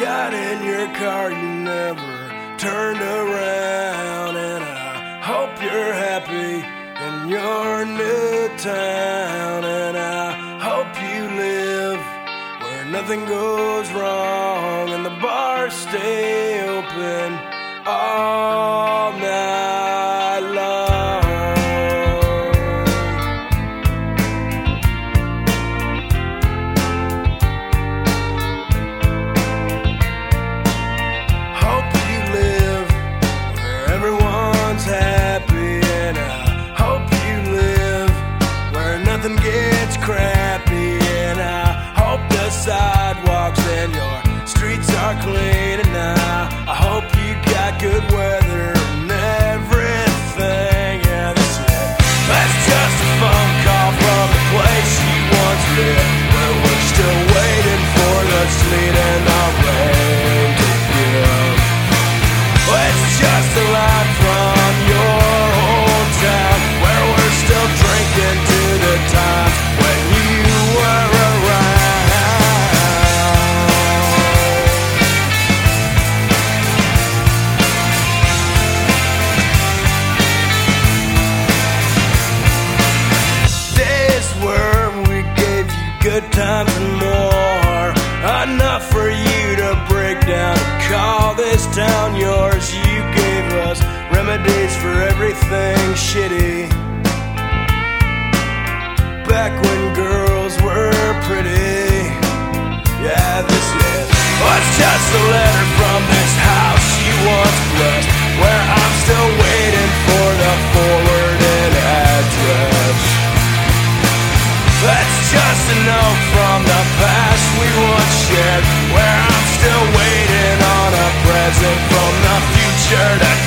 got in your car, you never turned around. And I hope you're happy in your new town. And I hope you live where nothing goes wrong and the bars stay open all night long. Hope you live where everyone's happy, and I hope you live where nothing gets crappy, and I hope the sidewalks and your streets are clean, and I hope you got good weather and everything. Yeah, that's just a phone call from the place you once lived, where we're still waiting for the sleet and the rain to give. Well, it's just a line from your hometown, where we're still drinking to the times when you were around. Good times and more, enough for you to break down and call this town yours. You gave us remedies for everything shitty, back when girls were pretty. Yeah, this was just a letter from this house you once blessed, where I'm still waiting for the forwarded address. That's just a note from the past we once shared, where I'm still waiting on a present from the future to